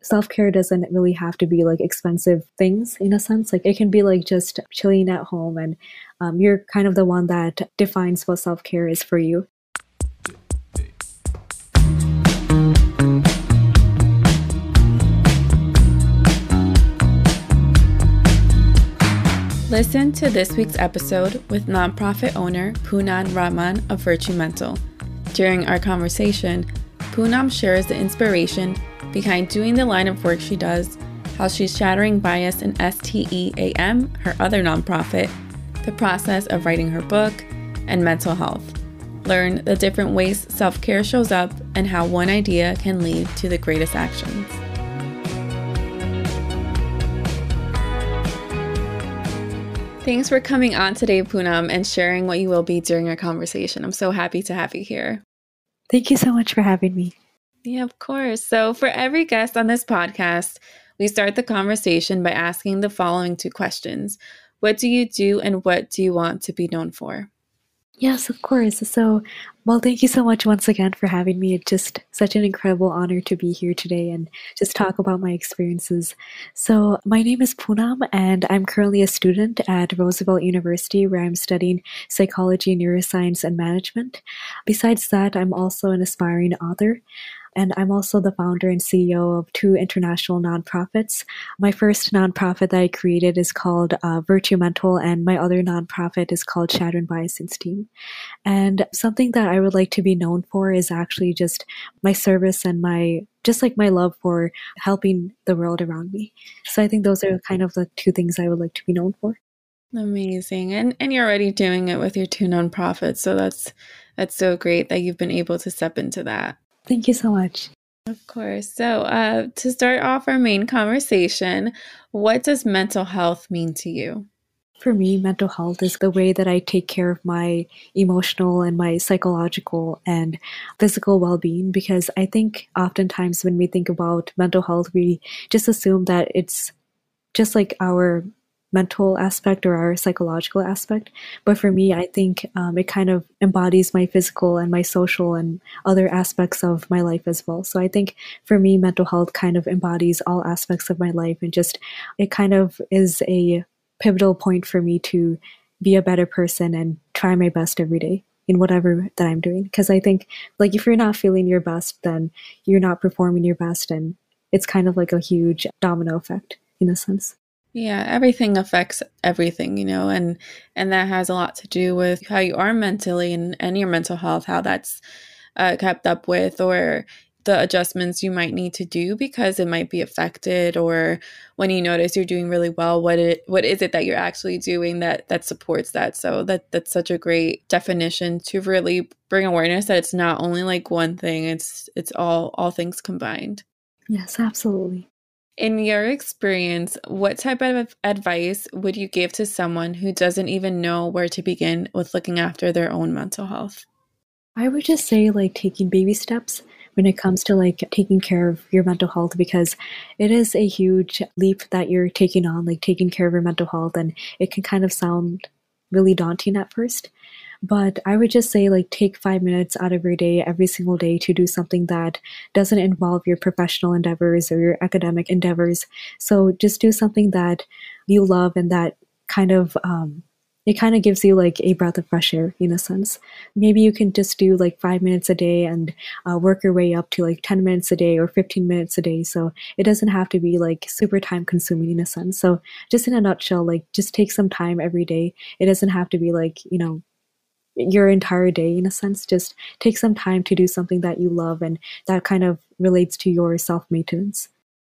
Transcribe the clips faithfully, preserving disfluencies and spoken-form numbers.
self-care doesn't really have to be like expensive things in a sense. Like it can be like just chilling at home, and um, you're kind of the one that defines what self-care is for you. Listen to this week's episode with nonprofit owner Poonam Rahman of Virtue Mental. During our conversation, Poonam shares the inspiration behind doing the line of work she does, how she's shattering bias in S T E A M, her other nonprofit, the process of writing her book, and mental health. Learn the different ways self-care shows up and how one idea can lead to the greatest actions. Thanks for coming on today, Poonam, and sharing what you will be during our conversation. I'm so happy to have you here. Thank you so much for having me. Yeah, of course. So for every guest on this podcast, we start the conversation by asking the following two questions. What do you do and what do you want to be known for? Yes, of course. So, well, thank you so much once again for having me. It's just such an incredible honor to be here today and just talk about my experiences. So, my name is Poonam, and I'm currently a student at Roosevelt University, where I'm studying psychology, neuroscience, and management. Besides that, I'm also an aspiring author. And I'm also the founder and C E O of two international nonprofits. My first nonprofit that I created is called uh, Virtue Mental, and my other nonprofit is called Shattering Bias in STEAM. And something that I would like to be known for is actually just my service and my, just like my love for helping the world around me. So I think those are kind of the two things I would like to be known for. Amazing. And and you're already doing it with your two nonprofits. So that's that's so great that you've been able to step into that. Thank you so much. Of course. So uh, to start off our main conversation, what does mental health mean to you? For me, mental health is the way that I take care of my emotional and my psychological and physical well-being, because I think oftentimes when we think about mental health, we just assume that it's just like our mental aspect or our psychological aspect. But for me, I think um, it kind of embodies my physical and my social and other aspects of my life as well. So I think for me, mental health kind of embodies all aspects of my life, and just it kind of is a pivotal point for me to be a better person and try my best every day in whatever that I'm doing. Because I think like if you're not feeling your best, then you're not performing your best, and it's kind of like a huge domino effect in a sense. Yeah, everything affects everything, you know, and and that has a lot to do with how you are mentally and, and your mental health, how that's uh, kept up with, or the adjustments you might need to do because it might be affected, or when you notice you're doing really well, what it what is it that you're actually doing that that supports that? So that that's such a great definition to really bring awareness that it's not only like one thing, it's it's all all things combined. Yes, absolutely. In your experience, what type of advice would you give to someone who doesn't even know where to begin with looking after their own mental health? I would just say like taking baby steps when it comes to like taking care of your mental health, because it is a huge leap that you're taking on, like taking care of your mental health, and it can kind of sound really daunting at first. But I would just say like take five minutes out of your day every single day to do something that doesn't involve your professional endeavors or your academic endeavors. So just do something that you love, and that kind of um, it kind of gives you like a breath of fresh air in a sense. Maybe you can just do like five minutes a day and uh, work your way up to like ten minutes a day or fifteen minutes a day. So it doesn't have to be like super time consuming in a sense. So just in a nutshell, like just take some time every day. It doesn't have to be like, you know, your entire day in a sense. Just take some time to do something that you love, and that kind of relates to your self-maintenance.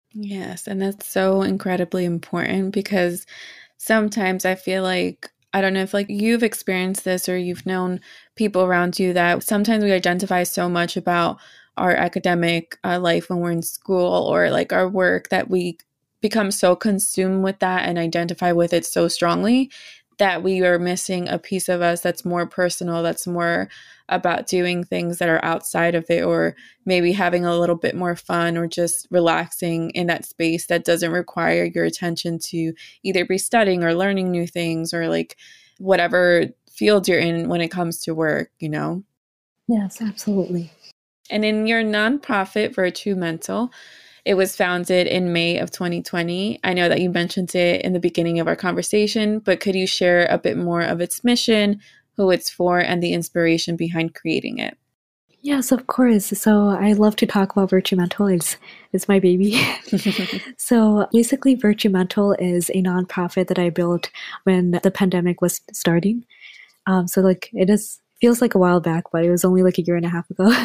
Yes, and that's so incredibly important, because sometimes I feel like, I don't know if like you've experienced this or you've known people around you, that sometimes we identify so much about our academic uh, life when we're in school or like our work, that we become so consumed with that and identify with it so strongly that we are missing a piece of us that's more personal, that's more about doing things that are outside of it, or maybe having a little bit more fun, or just relaxing in that space that doesn't require your attention to either be studying or learning new things, or like whatever field you're in when it comes to work, you know? Yes, absolutely. And in your nonprofit, Virtue Mental, It was founded in May of twenty twenty. I know that you mentioned it in the beginning of our conversation, but could you share a bit more of its mission, who it's for, and the inspiration behind creating it? Yes, of course. So I love to talk about Virtue Mental. It's, it's my baby. So basically, Virtue Mental is a nonprofit that I built when the pandemic was starting. Um, so like it is feels like a while back, but it was only like a year and a half ago.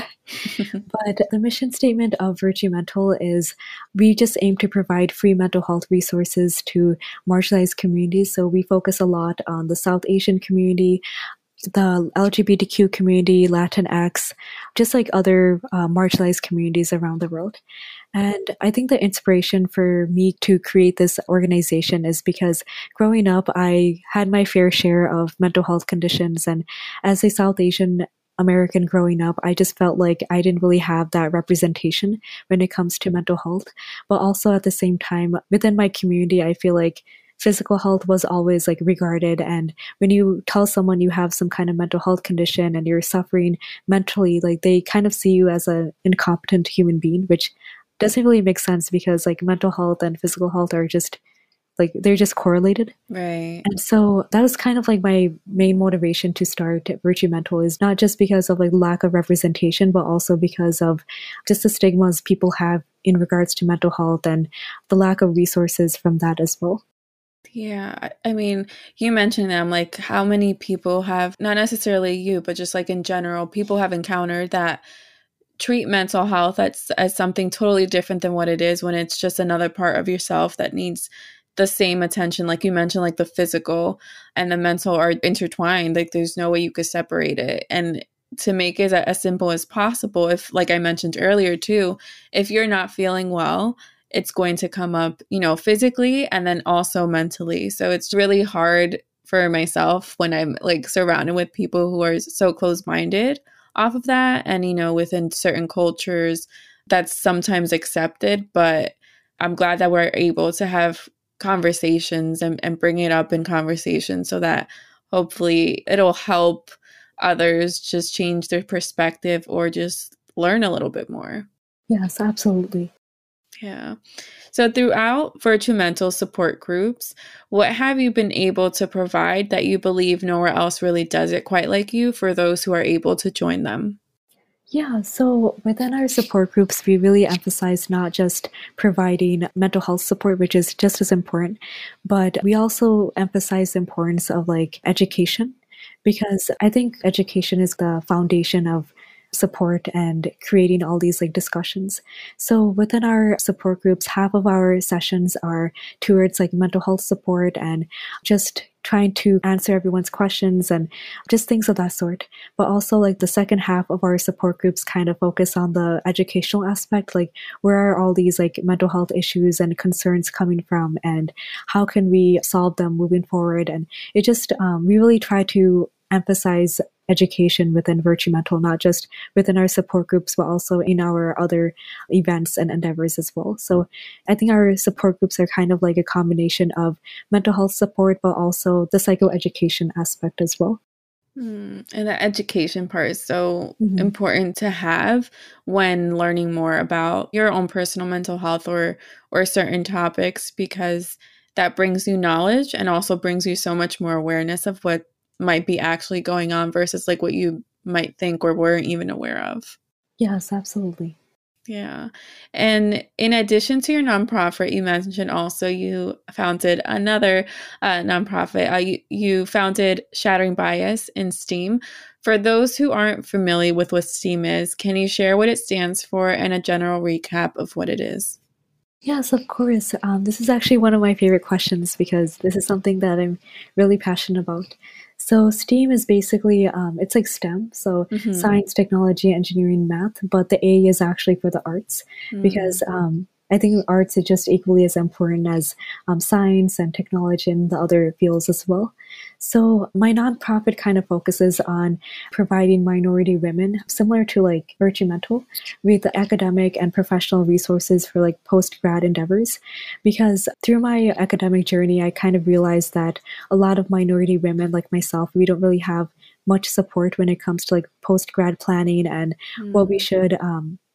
But the mission statement of Virtue Mental is we just aim to provide free mental health resources to marginalized communities. So we focus a lot on the South Asian community, the L G B T Q community, Latinx, just like other uh, marginalized communities around the world. And I think the inspiration for me to create this organization is because growing up, I had my fair share of mental health conditions. And as a South Asian American growing up, I just felt like I didn't really have that representation when it comes to mental health. But also at the same time, within my community, I feel like physical health was always like regarded. And when you tell someone you have some kind of mental health condition and you're suffering mentally, like they kind of see you as an incompetent human being, which doesn't really make sense because like mental health and physical health are just like they're just correlated. Right. And so that was kind of like my main motivation to start Virtue Mental, is not just because of like lack of representation, but also because of just the stigmas people have in regards to mental health and the lack of resources from that as well. Yeah. I mean, you mentioned them, like how many people have, not necessarily you, but just like in general, people have encountered that treat mental health as, as something totally different than what it is, when it's just another part of yourself that needs the same attention. Like you mentioned, like the physical and the mental are intertwined. Like there's no way you could separate it. And to make it as simple as possible, if, like I mentioned earlier too, if you're not feeling well, it's going to come up, you know, physically and then also mentally. So it's really hard for myself when I'm like surrounded with people who are so close-minded off of that. And, you know, within certain cultures, that's sometimes accepted. But I'm glad that we're able to have conversations and, and bring it up in conversation so that hopefully it'll help others just change their perspective or just learn a little bit more. Yes, absolutely. Yeah. So throughout Virtue Mental support groups, what have you been able to provide that you believe nowhere else really does it quite like you for those who are able to join them? Yeah, so within our support groups, we really emphasize not just providing mental health support, which is just as important, but we also emphasize the importance of like education, because I think education is the foundation of support and creating all these like discussions. So within our support groups, half of our sessions are towards like mental health support and just trying to answer everyone's questions and just things of that sort. But also like the second half of our support groups kind of focus on the educational aspect, like where are all these like mental health issues and concerns coming from and how can we solve them moving forward. And it just, um, we really try to emphasize education within Virtue Mental, not just within our support groups, but also in our other events and endeavors as well. So I think our support groups are kind of like a combination of mental health support, but also the psychoeducation aspect as well. Mm, and the education part is so Mm-hmm. important to have when learning more about your own personal mental health or or certain topics, because that brings you knowledge and also brings you so much more awareness of what might be actually going on versus like what you might think or weren't even aware of. Yes, absolutely. Yeah. And in addition to your nonprofit, you mentioned also you founded another uh, nonprofit. Uh, you, you founded Shattering Bias in STEAM. For those who aren't familiar with what STEAM is, can you share what it stands for and a general recap of what it is? Yes, of course. Um, this is actually one of my favorite questions because this is something that I'm really passionate about. So STEAM is basically, um, it's like STEM, so Mm-hmm. science, technology, engineering, math, but the A is actually for the arts Mm-hmm. because um, I think arts is just equally as important as um, science and technology and the other fields as well. So my nonprofit kind of focuses on providing minority women, similar to like Virtue Mental, with the academic and professional resources for like post-grad endeavors. Because through my academic journey, I kind of realized that a lot of minority women like myself, we don't really have much support when it comes to like post-grad planning and mm. what we should um,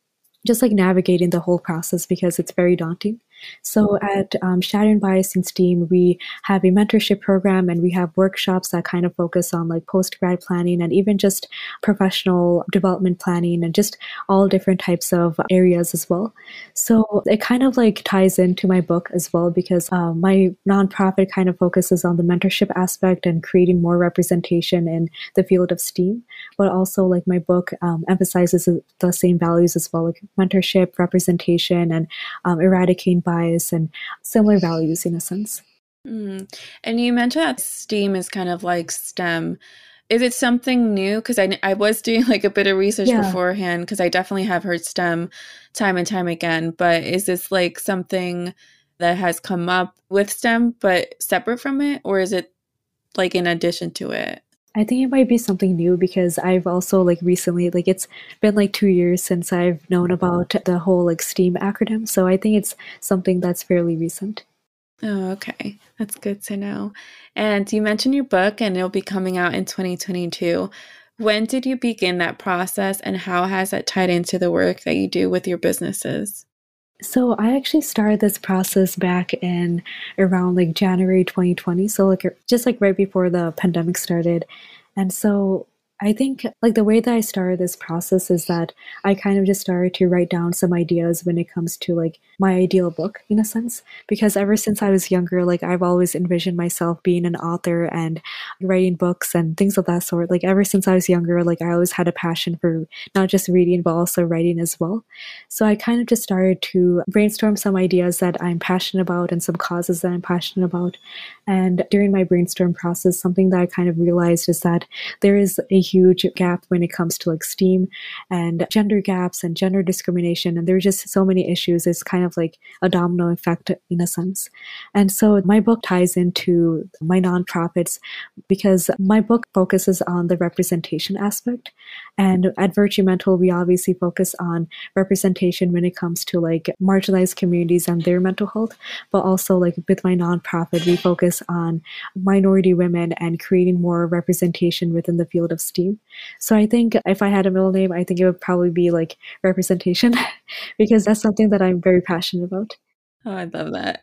just like navigating the whole process because it's very daunting. So at um, Shattering Bias in STEAM, we have a mentorship program and we have workshops that kind of focus on like post-grad planning and even just professional development planning and just all different types of areas as well. So it kind of like ties into my book as well because uh, my nonprofit kind of focuses on the mentorship aspect and creating more representation in the field of STEAM. But also like my book um, emphasizes the same values as well, like mentorship, representation, and um, eradicating bias and similar values in a sense. Mm. And you mentioned that STEAM is kind of like STEM. Is it something new? Because I, I was doing like a bit of research Yeah. beforehand because I definitely have heard STEM time and time again. But is this like something that has come up with STEM but separate from it? Or is it like in addition to it? I think it might be something new because I've also like recently, like it's been like two years since I've known about the whole like STEAM acronym. So I think it's something that's fairly recent. Oh, okay. That's good to know. And you mentioned your book and it'll be coming out in twenty twenty-two. When did you begin that process and how has that tied into the work that you do with your businesses? So I actually started this process back in around like January twenty twenty. So like just like right before the pandemic started. And so I think like the way that I started this process is that I kind of just started to write down some ideas when it comes to like my ideal book in a sense, because ever since I was younger, like I've always envisioned myself being an author and writing books and things of that sort. Like ever since I was younger, like I always had a passion for not just reading, but also writing as well. So I kind of just started to brainstorm some ideas that I'm passionate about and some causes that I'm passionate about. And during my brainstorm process, something that I kind of realized is that there is a huge gap when it comes to like STEAM and gender gaps and gender discrimination. And there's just so many issues. It's kind of like a domino effect in a sense. And so my book ties into my nonprofits because my book focuses on the representation aspect. And at Virtue Mental, we obviously focus on representation when it comes to like marginalized communities and their mental health. But also like with my nonprofit, we focus on minority women and creating more representation within the field of STEAM. So I think if I had a middle name, I think it would probably be like representation because that's something that I'm very passionate about. Oh, I love that.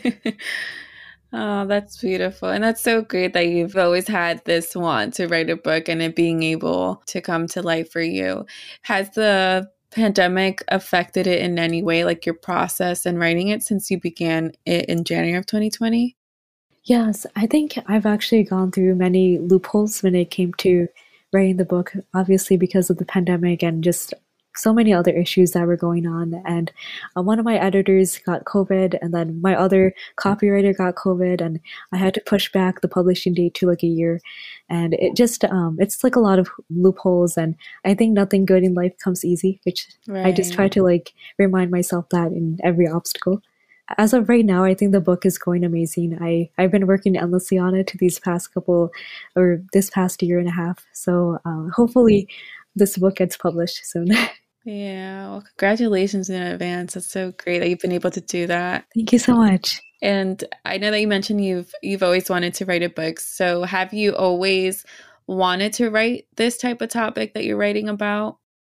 Oh, that's beautiful. And that's so great that you've always had this want to write a book and it being able to come to life for you. Has the pandemic affected it in any way, like your process and writing it since you began it in January of twenty twenty? Yes, I think I've actually gone through many loopholes when it came to writing the book, obviously because of the pandemic and just so many other issues that were going on. And uh, one of my editors got COVID, and then my other copywriter got COVID, and I had to push back the publishing date to like a year. And it just, um, it's like a lot of loopholes. And I think nothing good in life comes easy, which right. I just try to like remind myself that in every obstacle. As of right now, I think the book is going amazing. I, I've been working endlessly on it these past couple, or this past year and a half. So uh, hopefully this book gets published soon. Yeah, well, congratulations in advance. That's so great that you've been able to do that. Thank you so much. And I know that you mentioned you've you've always wanted to write a book. So have you always wanted to write this type of topic that you're writing about?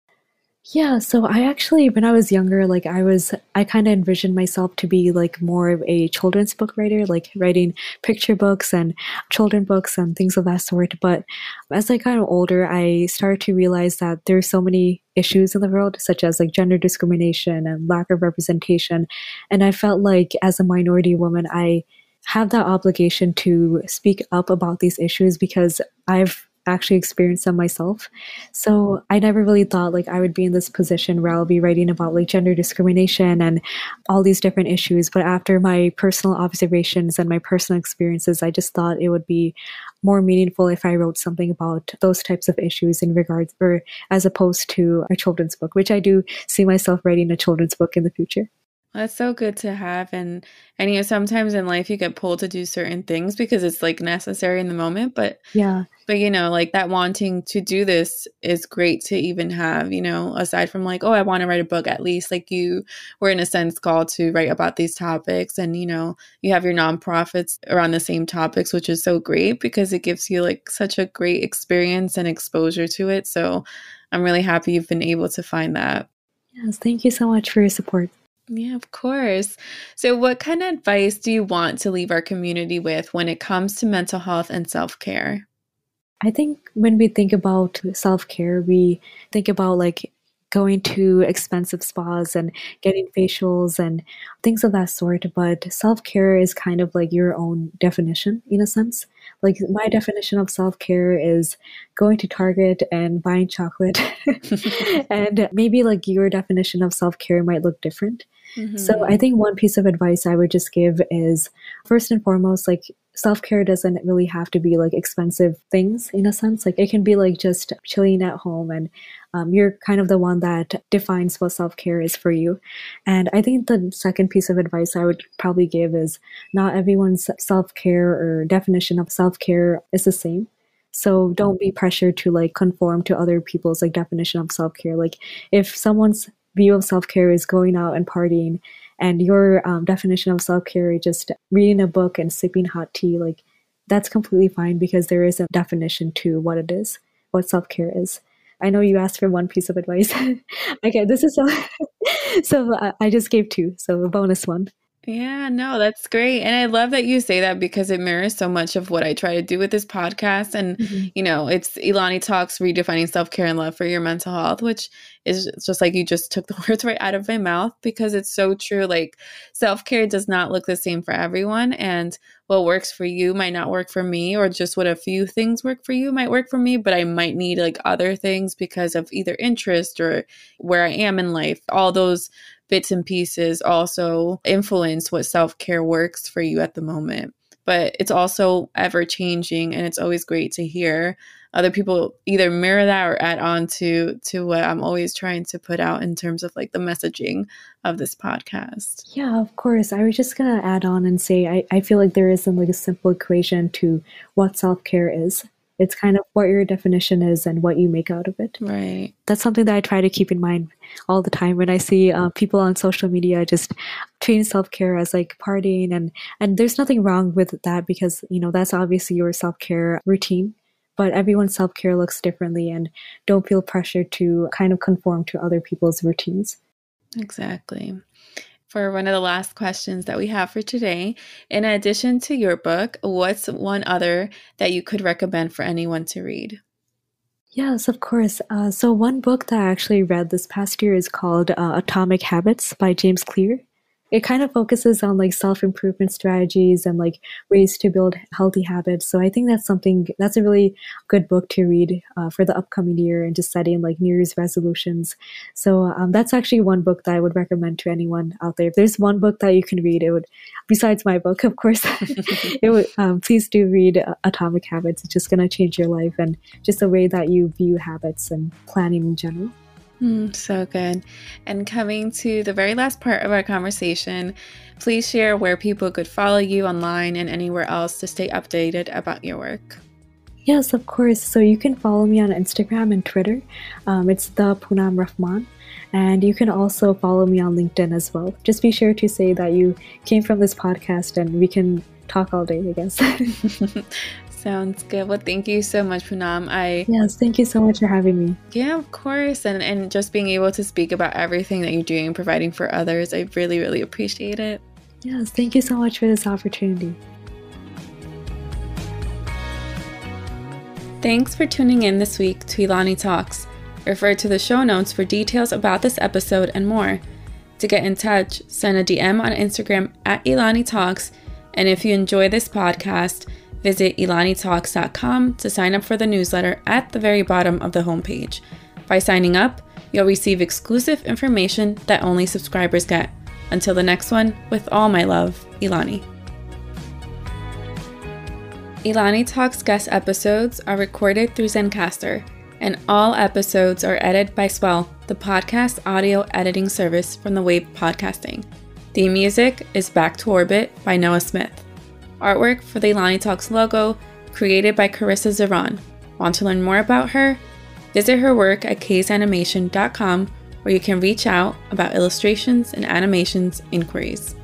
Yeah, so I actually, when I was younger, like I was, I kind of envisioned myself to be like more of a children's book writer, like writing picture books and children books and things of that sort. But as I got older, I started to realize that there's so many issues in the world, such as like gender discrimination and lack of representation. And I felt like as a minority woman, I have that obligation to speak up about these issues because I've actually experienced them myself. So I never really thought like I would be in this position where I'll be writing about like gender discrimination and all these different issues. But after my personal observations and my personal experiences, I just thought it would be more meaningful if I wrote something about those types of issues in regards, or as opposed to a children's book, which I do see myself writing a children's book in the future. That's so good to have. And, and, you know, sometimes in life you get pulled to do certain things because it's like necessary in the moment. But, yeah, but, you know, like that wanting to do this is great to even have, you know, aside from like, oh, I want to write a book, at least like you were in a sense called to write about these topics. And, you know, you have your nonprofits around the same topics, which is so great because it gives you like such a great experience and exposure to it. So I'm really happy you've been able to find that. Yes, thank you so much for your support. Yeah, of course. So, what kind of advice do you want to leave our community with when it comes to mental health and self-care? I think when we think about self-care, we think about like going to expensive spas and getting facials and things of that sort. But self-care is kind of like your own definition in a sense. Like my definition of self-care is going to Target and buying chocolate. And maybe like your definition of self-care might look different. So I Hmm. think one piece of advice I would just give is first and foremost, like self-care doesn't really have to be like expensive things in a sense. Like it can be like just chilling at home and um, you're kind of the one that defines what self-care is for you. And I think the second piece of advice I would probably give is not everyone's self-care or definition of self-care is the same. So don't be pressured to like conform to other people's like definition of self-care. Like if someone's view of self-care is going out and partying and your um, definition of self-care is just reading a book and sipping hot tea, like that's completely fine because there is a definition to what it is, what self-care is. I know you asked for one piece of advice. Okay, this is so, so I I just gave two, so a bonus one. Yeah, no, that's great. And I love that you say that because it mirrors so much of what I try to do with this podcast. And, Mhm. you know, it's Ilani Talks redefining self care and love for your mental health, which is it's just like you just took the words right out of my mouth because it's so true. Like self care does not look the same for everyone. And what works for you might not work for me, or just what a few things work for you might work for me, but I might need like other things because of either interest or where I am in life. All those bits and pieces also influence what self-care works for you at the moment. But it's also ever changing and it's always great to hear other people either mirror that or add on to to what I'm always trying to put out in terms of like the messaging of this podcast. Yeah, of course. I was just gonna add on and say I, I feel like there isn't like a simple equation to what self-care is. It's kind of what your definition is and what you make out of it. Right. That's something that I try to keep in mind all the time when I see uh, people on social media just treating self-care as like partying and and there's nothing wrong with that because you know that's obviously your self-care routine, but everyone's self-care looks differently and don't feel pressured to kind of conform to other people's routines. Exactly. For one of the last questions that we have for today, in addition to your book, what's one other that you could recommend for anyone to read? Yes, of course. Uh, so one book that I actually read this past year is called uh, Atomic Habits by James Clear. It kind of focuses on like self-improvement strategies and like ways to build healthy habits. So I think that's something that's a really good book to read uh, for the upcoming year and just setting like New Year's resolutions. So um, that's actually one book that I would recommend to anyone out there. If there's one book that you can read, it would, besides my book, of course, it would. Um, please do read uh, Atomic Habits. It's just gonna change your life and just the way that you view habits and planning in general. Mm, so good. And coming to the very last part of our conversation, please share where people could follow you online and anywhere else to stay updated about your work. Yes, of course. So you can follow me on Instagram and Twitter. Um, it's the Poonam Rahman. And you can also follow me on LinkedIn as well. Just be sure to say that you came from this podcast and we can talk all day, I guess. Sounds good. Well, thank you so much, Poonam. I Yes, thank you so much for having me. Yeah, of course. And and just being able to speak about everything that you're doing and providing for others, I really, really appreciate it. Yes, thank you so much for this opportunity. Thanks for tuning in this week to Ilani Talks. Refer to the show notes for details about this episode and more. To get in touch, send a D M on Instagram at Ilani Talks. And if you enjoy this podcast, visit ilani talks dot com to sign up for the newsletter at the very bottom of the homepage. By signing up, you'll receive exclusive information that only subscribers get. Until the next one, with all my love, Ilani. Ilani Talks guest episodes are recorded through Zencastr, and all episodes are edited by Swell, the podcast audio editing service from the Wave Podcasting. Theme music is Back to Orbit by Noah Smith. Artwork for the Ilani Talks logo, created by Carissa Zeron. Want to learn more about her? Visit her work at kays animation dot com, where you can reach out about illustrations and animations inquiries.